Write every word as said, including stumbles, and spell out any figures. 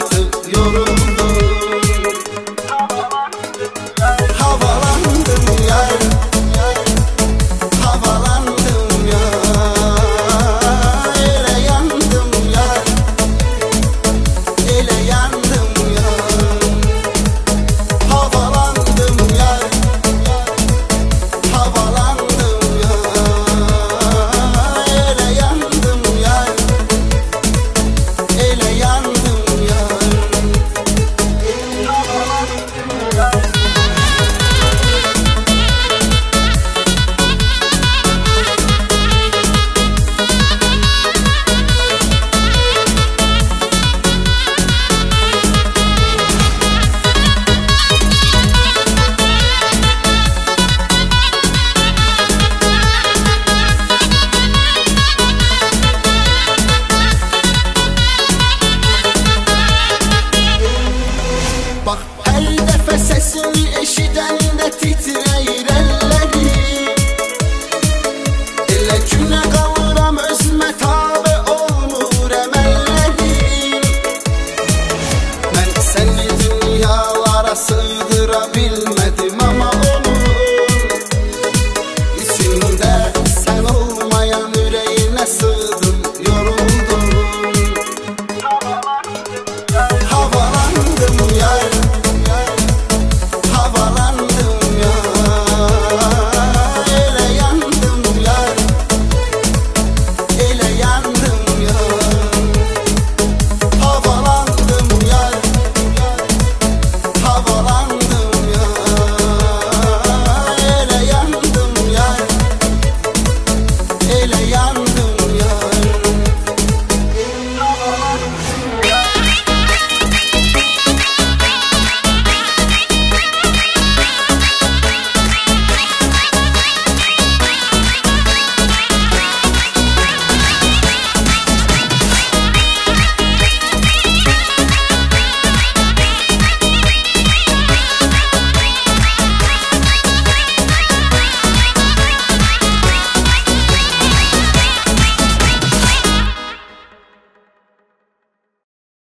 artık yoruldum. Havalandım yar, havalandım yar. Ele yandım yar, ele yandım yar. Havalandım yar, havalandım yar. Ele yandım yar, ele yandım yar. Bak her dəfə səsini eşidəndə titrəyir əllərim. Elə günə qalıram özümə tabe olmur əməllərim. Mən səni dünyalara sığdım.